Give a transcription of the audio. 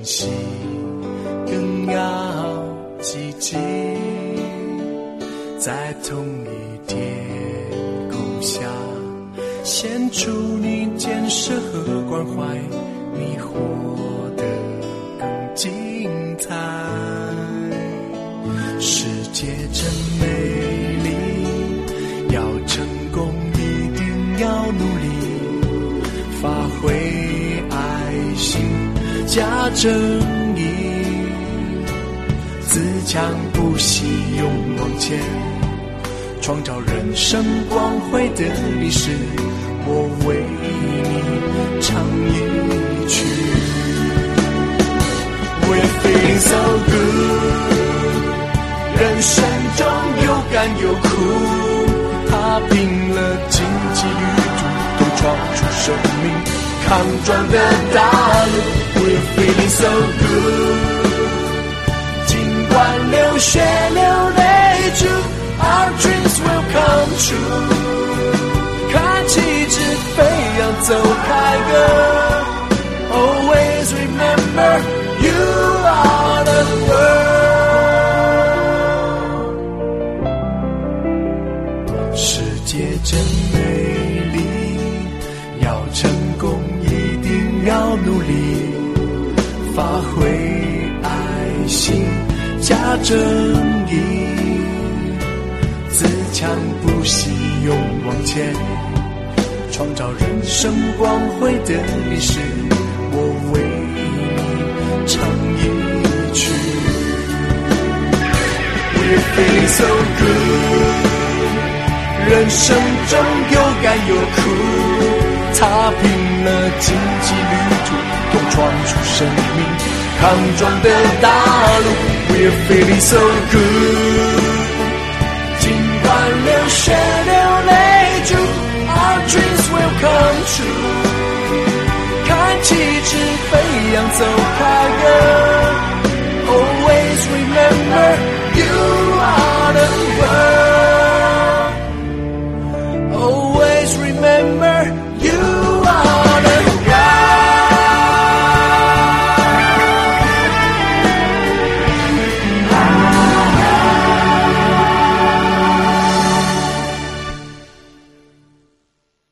惜，更要积极，在同一天空下献出你建设和关怀，你活得更精彩。世界真美丽，要成功一定要努力，发挥爱心，加正义，自强不息，勇往前，创造人生光辉的历史。我为你唱一曲。We're feeling so good， 人生中有甘有苦，踏平了荆棘旅途，都闯出生命康壮的大路。We're feeling so good， 尽管流血流泪珠，Our dreams will come true， 看旗帜飞扬走开歌。Always remember you are the world。 世界真美丽，要成功一定要努力，发挥爱心，加正义，自强不息，勇往前，创造人生光辉的历史。我为你唱一曲。We're feeling so good， 人生中有甘有苦，踏平了荆棘旅途，都闯出生命康壮的大路。We're feeling so good， 尽管流血流泪珠，Our dreams will come true， 看旗帜飞扬走开歌。Always remember you are the world， Always remember you